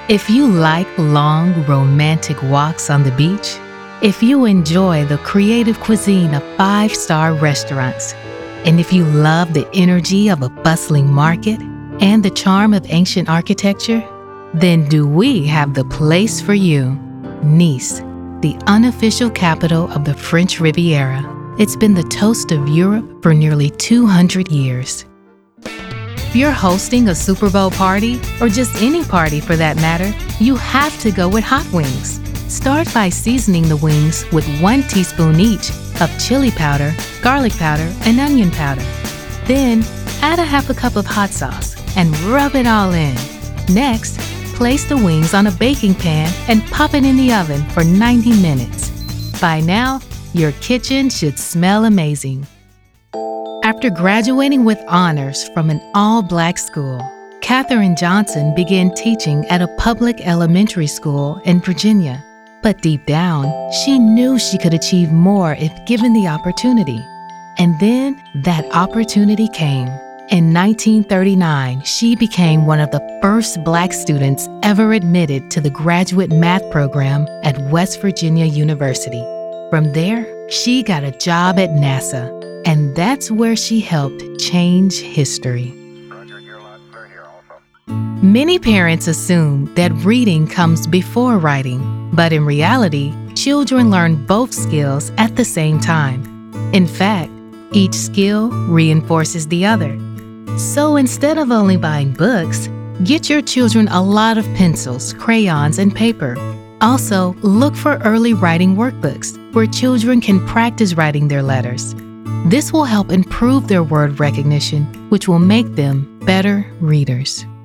If you like long, romantic walks on the beach, if you enjoy the creative cuisine of five-star restaurants, and if you love the energy of a bustling market and the charm of ancient architecture, then do we have the place for you. Nice, the unofficial capital of the French Riviera. It's been the toast of Europe for nearly 200 years. If you're hosting a Super Bowl party, or just any party for that matter, you have to go with hot wings. Start by seasoning the wings with 1 teaspoon each of chili powder, garlic powder, and onion powder. Then, add a half a cup of hot sauce and rub it all in. Next, place the wings on a baking pan and pop it in the oven for 90 minutes. By now, your kitchen should smell amazing. After graduating with honors from an all-black school, Katherine Johnson began teaching at a public elementary school in Virginia. But deep down, she knew she could achieve more if given the opportunity. And then that opportunity came. In 1939, she became one of the first Black students ever admitted to the graduate math program at West Virginia University. From there, she got a job at NASA, and that's where she helped change history. Many parents assume that reading comes before writing, but in reality, children learn both skills at the same time. In fact, each skill reinforces the other. So instead of only buying books, get your children a lot of pencils, crayons, and paper. Also, look for early writing workbooks where children can practice writing their letters. This will help improve their word recognition, which will make them better readers.